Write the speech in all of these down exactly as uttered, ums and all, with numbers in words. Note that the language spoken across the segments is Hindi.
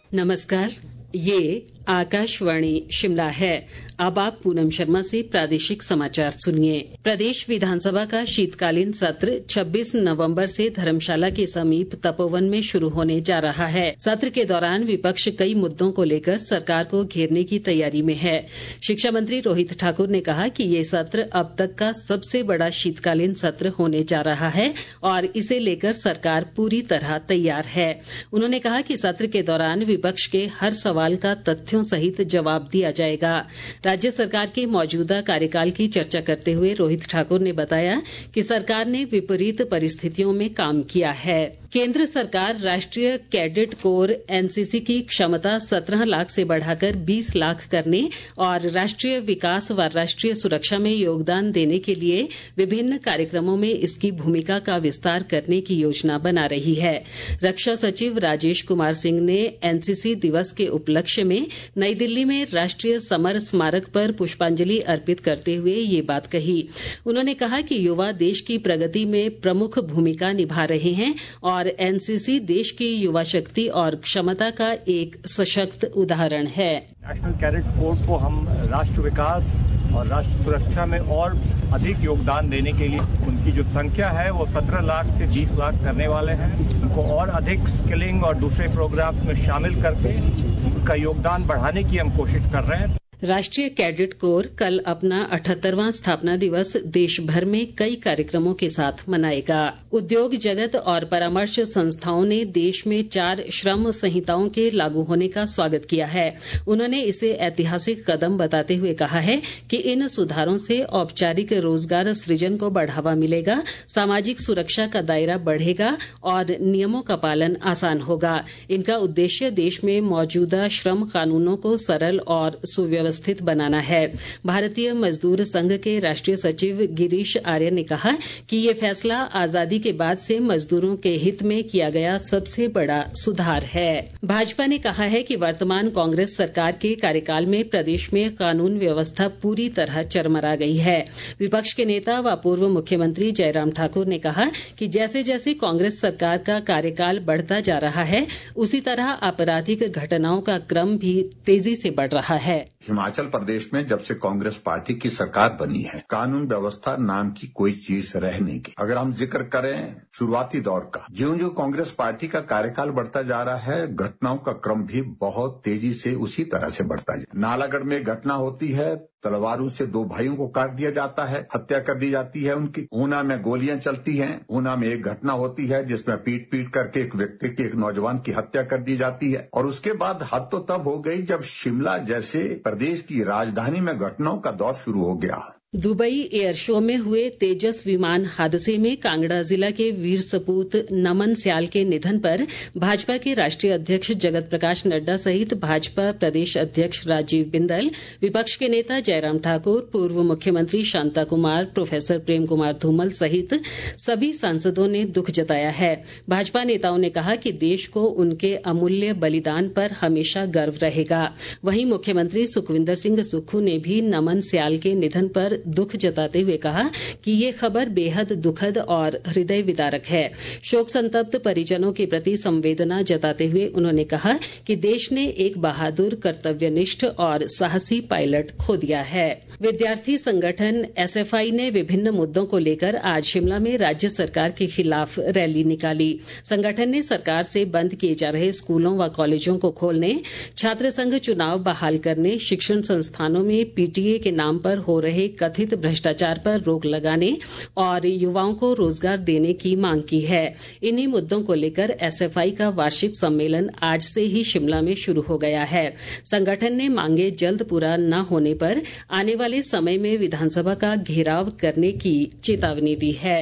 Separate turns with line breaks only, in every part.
नमस्कार, ये आकाशवाणी शिमला है। अब आप पूनम शर्मा से प्रादेशिक समाचार सुनिए। प्रदेश विधानसभा का शीतकालीन सत्र छब्बीस नवंबर से धर्मशाला के समीप तपोवन में शुरू होने जा रहा है। सत्र के दौरान विपक्ष कई मुद्दों को लेकर सरकार को घेरने की तैयारी में है। शिक्षा मंत्री रोहित ठाकुर ने कहा कि ये सत्र अब तक का सबसे बड़ा शीतकालीन सत्र होने जा रहा है और इसे लेकर सरकार पूरी तरह तैयार है। उन्होंने कहा कि सत्र के दौरान विपक्ष के हर सवाल का तथ्यों सहित जवाब दिया जाएगा। राज्य सरकार के मौजूदा कार्यकाल की चर्चा करते हुए रोहित ठाकुर ने बताया कि सरकार ने विपरीत परिस्थितियों में काम किया है। केंद्र सरकार राष्ट्रीय कैडेट कोर एनसीसी की क्षमता सत्रह लाख से बढ़ाकर बीस लाख करने और राष्ट्रीय विकास व राष्ट्रीय सुरक्षा में योगदान देने के लिए विभिन्न कार्यक्रमों में इसकी भूमिका का विस्तार करने की योजना बना रही है। रक्षा सचिव राजेश कुमार सिंह ने एनसीसी दिवस के उपलक्ष्य में नई दिल्ली में राष्ट्रीय समर स्मारक पर पुष्पांजलि अर्पित करते हुए ये बात कही। उन्होंने कहा कि युवा देश की प्रगति में प्रमुख भूमिका निभा रहे हैं और एनसीसी देश की युवा शक्ति और क्षमता का एक सशक्त उदाहरण है।
नेशनल कैडेट कोर को हम राष्ट्र विकास और राष्ट्र सुरक्षा में और अधिक योगदान देने के लिए उनकी जो संख्या है वो सत्रह लाख से बीस लाख करने वाले हैं। उनको और अधिक स्किलिंग और दूसरे प्रोग्राम्स में शामिल करके उनका योगदान बढ़ाने की हम कोशिश कर रहे हैं।
राष्ट्रीय कैडेट कोर कल अपना अठहत्तरवां स्थापना दिवस देश भर में कई कार्यक्रमों के साथ मनाएगा। उद्योग जगत और परामर्श संस्थाओं ने देश में चार श्रम संहिताओं के लागू होने का स्वागत किया है। उन्होंने इसे ऐतिहासिक कदम बताते हुए कहा है कि इन सुधारों से औपचारिक रोजगार सृजन को बढ़ावा मिलेगा, सामाजिक सुरक्षा का दायरा बढ़ेगा और नियमों का पालन आसान होगा। इनका उद्देश्य देश में मौजूदा श्रम कानूनों को सरल और सुव्यवस्थित व्यवस्थित बनाना है। भारतीय मजदूर संघ के राष्ट्रीय सचिव गिरीश आर्य ने कहा कि ये फैसला आजादी के बाद से मजदूरों के हित में किया गया सबसे बड़ा सुधार है। भाजपा ने कहा है कि वर्तमान कांग्रेस सरकार के कार्यकाल में प्रदेश में कानून व्यवस्था पूरी तरह चरमरा गई है। विपक्ष के नेता व पूर्व मुख्यमंत्री जयराम ठाकुर ने कहा कि जैसे जैसे कांग्रेस सरकार का कार्यकाल बढ़ता जा रहा है, उसी तरह आपराधिक घटनाओं का क्रम भी तेजी से बढ़ रहा है।
हिमाचल प्रदेश में जब से कांग्रेस पार्टी की सरकार बनी है, कानून व्यवस्था नाम की कोई चीज रह नहीं गई। अगर हम जिक्र करें शुरुआती दौर का, ज्यों ज्यों कांग्रेस पार्टी का कार्यकाल बढ़ता जा रहा है, घटनाओं का क्रम भी बहुत तेजी से उसी तरह से बढ़ता है। नालागढ़ में घटना होती है, तलवारों से दो भाइयों को काट दिया जाता है, हत्या कर दी जाती है उनकी। ऊना में गोलियां चलती हैं। ऊना में एक घटना होती है जिसमें पीट पीट करके एक व्यक्ति की, एक नौजवान की हत्या कर दी जाती है। और उसके बाद हद तो तब हो गई जब शिमला जैसे प्रदेश की राजधानी में घटनाओं का दौर शुरू हो गया।
दुबई एयर शो में हुए तेजस विमान हादसे में कांगड़ा जिला के वीर सपूत नमन स्याल के निधन पर भाजपा के राष्ट्रीय अध्यक्ष जगत प्रकाश नड्डा सहित भाजपा प्रदेश अध्यक्ष राजीव बिंदल, विपक्ष के नेता जयराम ठाकुर, पूर्व मुख्यमंत्री शांता कुमार, प्रोफेसर प्रेम कुमार धूमल सहित सभी सांसदों ने दुख जताया है। भाजपा नेताओं ने कहा कि देश को उनके अमूल्य बलिदान पर हमेशा गर्व रहेगा। वहीं मुख्यमंत्री सुखविंदर सिंह सुक्खू ने भी नमन स्याल के निधन पर दुख जताते हुए कहा कि ये खबर बेहद दुखद और हृदय विदारक है। शोक संतप्त परिजनों के प्रति संवेदना जताते हुए उन्होंने कहा कि देश ने एक बहादुर, कर्तव्यनिष्ठ और साहसी पायलट खो दिया है। विद्यार्थी संगठन एसएफआई ने विभिन्न मुद्दों को लेकर आज शिमला में राज्य सरकार के खिलाफ रैली निकाली। संगठन ने सरकार से बंद किए जा रहे स्कूलों व कॉलेजों को खोलने, छात्र संघ चुनाव बहाल करने, शिक्षण संस्थानों में पीटीए के नाम पर हो रहे कथित भ्रष्टाचार पर रोक लगाने और युवाओं को रोजगार देने की मांग की है। इन्हीं मुद्दों को लेकर एसएफआई का वार्षिक सम्मेलन आज से ही शिमला में शुरू हो गया है। संगठन ने मांगे जल्द पूरा न होने पर आने वाले समय में विधानसभा का घेराव करने की चेतावनी दी है।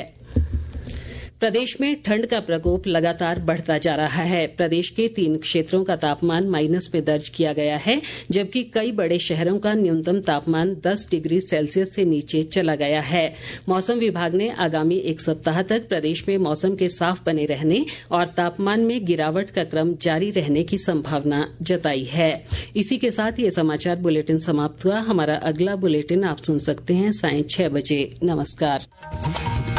प्रदेश में ठंड का प्रकोप लगातार बढ़ता जा रहा है। प्रदेश के तीन क्षेत्रों का तापमान माइनस में दर्ज किया गया है, जबकि कई बड़े शहरों का न्यूनतम तापमान दस डिग्री सेल्सियस से नीचे चला गया है। मौसम विभाग ने आगामी एक सप्ताह तक प्रदेश में मौसम के साफ बने रहने और तापमान में गिरावट का क्रम जारी रहने की संभावना जताई है। इसी के साथ ये समाचार बुलेटिन समाप्त हुआ। हमारा अगला बुलेटिन आप सुन सकते हैं सायं छह बजे। नमस्कार।